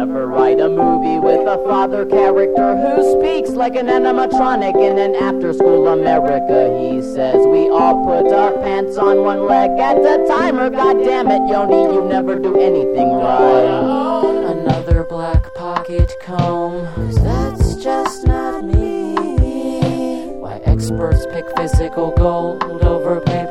never write a movie with a father character who speaks like an animatronic in an after-school America. He says we all put our pants on one leg at a time, or goddammit, Yoni, you never do anything right. Another black pocket comb, 'cause that's just not me. Why experts pick physical gold over pain.